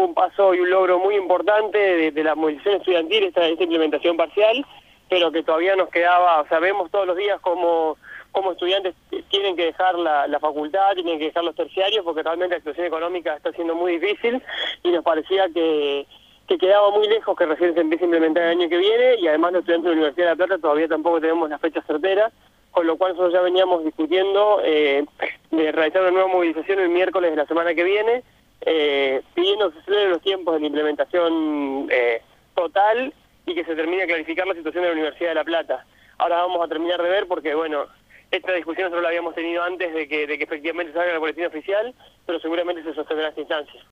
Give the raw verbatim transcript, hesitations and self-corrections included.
un paso y un logro muy importante de, de la movilización estudiantil, esta, esta implementación parcial, pero que todavía nos quedaba, o sea, vemos todos los días cómo, cómo estudiantes tienen que dejar la, la facultad, tienen que dejar los terciarios, porque realmente la situación económica está siendo muy difícil, y nos parecía que, que quedaba muy lejos que recién se empiece a implementar el año que viene, y además los estudiantes de la Universidad de La Plata todavía tampoco tenemos la fecha certera, con lo cual nosotros ya veníamos discutiendo eh, de realizar una nueva movilización el miércoles de la semana que viene, eh, pidiendo que se aceleren los tiempos de la implementación eh, total y que se termine de clarificar la situación de la Universidad de La Plata. Ahora vamos a terminar de ver porque, bueno, esta discusión nosotros la habíamos tenido antes de que, de que efectivamente salga el boletín oficial, pero seguramente se sostendrá esta instancia.